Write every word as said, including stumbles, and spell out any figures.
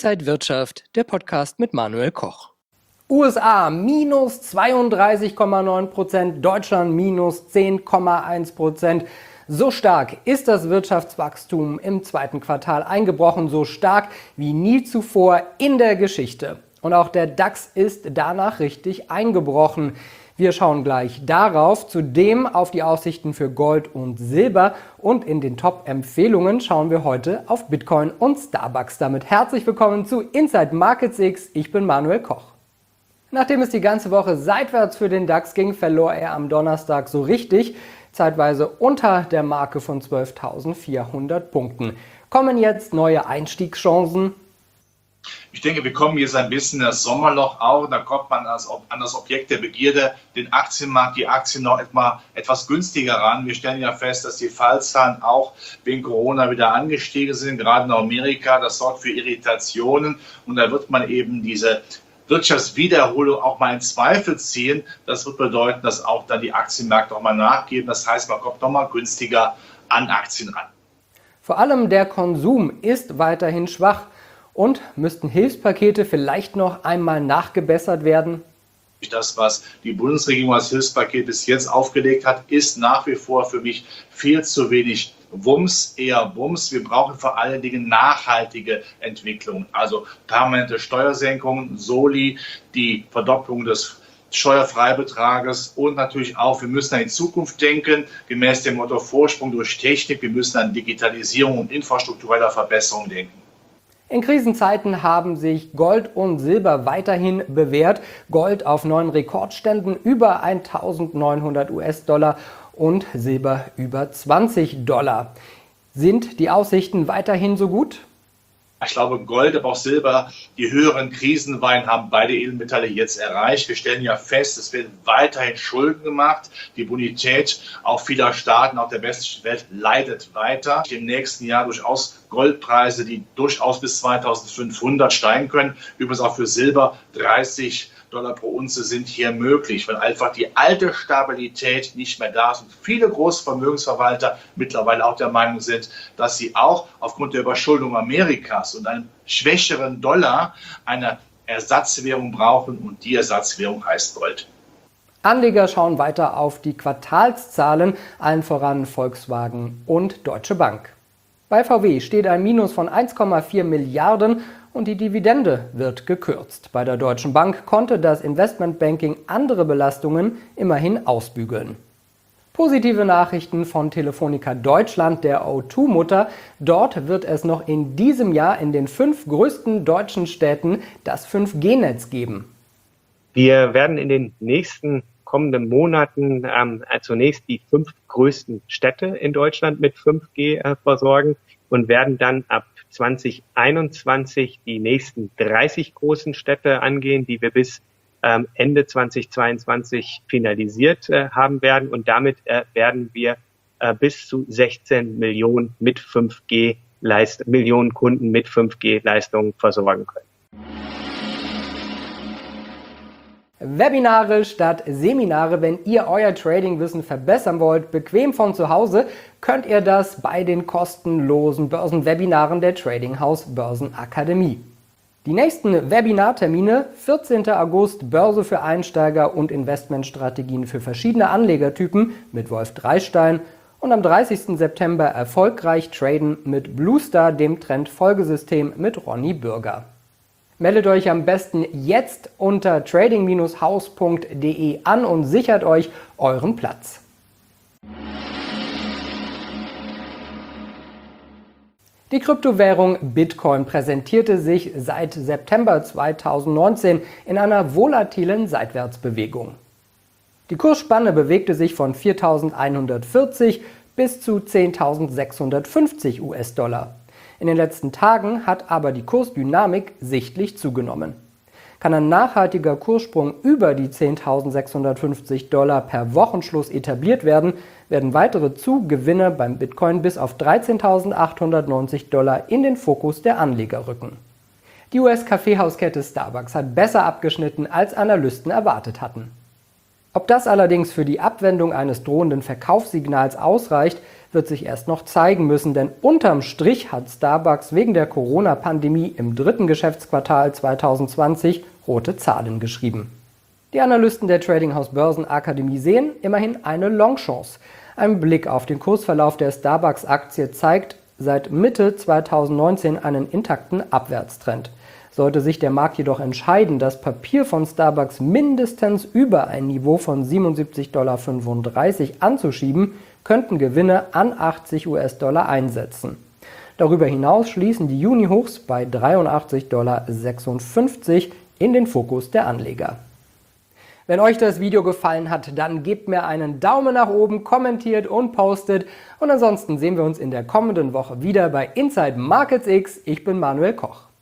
Inside Wirtschaft, der Podcast mit Manuel Koch. U S A minus zweiunddreißig Komma neun Prozent, Deutschland minus zehn Komma eins Prozent. So stark ist das Wirtschaftswachstum im zweiten Quartal eingebrochen, so stark wie nie zuvor in der Geschichte. Und auch der DAX ist danach richtig eingebrochen. Wir schauen gleich darauf, zudem auf die Aussichten für Gold und Silber und in den Top-Empfehlungen schauen wir heute auf Bitcoin und Starbucks. Damit herzlich willkommen zu Inside Markets X. Ich bin Manuel Koch. Nachdem es die ganze Woche seitwärts für den DAX ging, verlor er am Donnerstag so richtig, zeitweise unter der Marke von zwölftausendvierhundert Punkten. Kommen jetzt neue Einstiegschancen? Ich denke, wir kommen jetzt ein bisschen in das Sommerloch auch. Da kommt man an das Objekt der Begierde, den Aktienmarkt, die Aktien noch etwa, etwas günstiger ran. Wir stellen ja fest, dass die Fallzahlen auch wegen Corona wieder angestiegen sind, gerade in Amerika. Das sorgt für Irritationen und da wird man eben diese Wirtschaftswiederholung auch mal in Zweifel ziehen. Das wird bedeuten, dass auch dann die Aktienmärkte nochmal nachgeben. Das heißt, man kommt nochmal günstiger an Aktien ran. Vor allem der Konsum ist weiterhin schwach. Und müssten Hilfspakete vielleicht noch einmal nachgebessert werden? Das, was die Bundesregierung als Hilfspaket bis jetzt aufgelegt hat, ist nach wie vor für mich viel zu wenig Wumms, eher Bums. Wir brauchen vor allen Dingen nachhaltige Entwicklung, also permanente Steuersenkungen, Soli, die Verdopplung des Steuerfreibetrages und natürlich auch, wir müssen an die Zukunft denken, gemäß dem Motto Vorsprung durch Technik. Wir müssen an Digitalisierung und infrastruktureller Verbesserung denken. In Krisenzeiten haben sich Gold und Silber weiterhin bewährt. Gold auf neuen Rekordständen über eintausendneunhundert US-Dollar und Silber über zwanzig Dollar. Sind die Aussichten weiterhin so gut? Ich glaube, Gold, aber auch Silber, die höheren Krisenweinen haben beide Edelmetalle jetzt erreicht. Wir stellen ja fest, es werden weiterhin Schulden gemacht. Die Bonität auch vieler Staaten, auch der westlichen Welt, leidet weiter. Im nächsten Jahr durchaus Goldpreise, die durchaus bis zweitausendfünfhundert steigen können. Übrigens auch für Silber dreißig Dollar pro Unze sind hier möglich, weil einfach die alte Stabilität nicht mehr da ist und viele große Vermögensverwalter mittlerweile auch der Meinung sind, dass sie auch aufgrund der Überschuldung Amerikas und einem schwächeren Dollar eine Ersatzwährung brauchen und die Ersatzwährung heißt Gold. Anleger schauen weiter auf die Quartalszahlen, allen voran Volkswagen und Deutsche Bank. Bei V W steht ein Minus von eins Komma vier Milliarden und die Dividende wird gekürzt. Bei der Deutschen Bank konnte das Investmentbanking andere Belastungen immerhin ausbügeln. Positive Nachrichten von Telefonica Deutschland, der O zwei Mutter. Dort wird es noch in diesem Jahr in den fünf größten deutschen Städten das fünf G Netz geben. Wir werden in den nächsten kommenden Monaten ähm, zunächst die fünf größten Städte in Deutschland mit fünf G äh, versorgen und werden dann ab zwanzig einundzwanzig die nächsten dreißig großen Städte angehen, die wir bis ähm, Ende zweitausendzweiundzwanzig finalisiert äh, haben werden. Und damit äh, werden wir äh, bis zu sechzehn Millionen mit fünf G Leist- Millionen Kunden mit fünf G Leistungen versorgen können. Webinare statt Seminare. Wenn ihr euer Tradingwissen verbessern wollt, bequem von zu Hause, könnt ihr das bei den kostenlosen Börsenwebinaren der Trading House Börsenakademie. Die nächsten Webinartermine: vierzehnten August Börse für Einsteiger und Investmentstrategien für verschiedene Anlegertypen mit Wolf Dreistein und am dreißigsten September erfolgreich traden mit Bluestar, dem Trendfolgesystem mit Ronny Bürger. Meldet euch am besten jetzt unter trading Bindestrich haus Punkt de an und sichert euch euren Platz. Die Kryptowährung Bitcoin präsentierte sich seit September zweitausendneunzehn in einer volatilen Seitwärtsbewegung. Die Kursspanne bewegte sich von viertausendeinhundertvierzig bis zu zehntausendsechshundertfünfzig US-Dollar. In den letzten Tagen hat aber die Kursdynamik sichtlich zugenommen. Kann ein nachhaltiger Kurssprung über die zehntausendsechshundertfünfzig Dollar per Wochenschluss etabliert werden, werden weitere Zugewinne beim Bitcoin bis auf dreizehntausendachthundertneunzig Dollar in den Fokus der Anleger rücken. Die U S-Kaffeehauskette Starbucks hat besser abgeschnitten, als Analysten erwartet hatten. Ob das allerdings für die Abwendung eines drohenden Verkaufssignals ausreicht, wird sich erst noch zeigen müssen, denn unterm Strich hat Starbucks wegen der Corona-Pandemie im dritten Geschäftsquartal zweitausendzwanzig rote Zahlen geschrieben. Die Analysten der Tradinghaus Börsenakademie sehen immerhin eine Longchance. Ein Blick auf den Kursverlauf der Starbucks-Aktie zeigt seit Mitte zweitausendneunzehn einen intakten Abwärtstrend. Sollte sich der Markt jedoch entscheiden, das Papier von Starbucks mindestens über ein Niveau von siebenundsiebzig Komma fünfunddreißig Dollar anzuschieben, könnten Gewinne an achtzig US-Dollar einsetzen. Darüber hinaus schließen die Juni-Hochs bei dreiundachtzig Komma sechsundfünfzig Dollar in den Fokus der Anleger. Wenn euch das Video gefallen hat, dann gebt mir einen Daumen nach oben, kommentiert und postet. Und ansonsten sehen wir uns in der kommenden Woche wieder bei Inside Markets X. Ich bin Manuel Koch.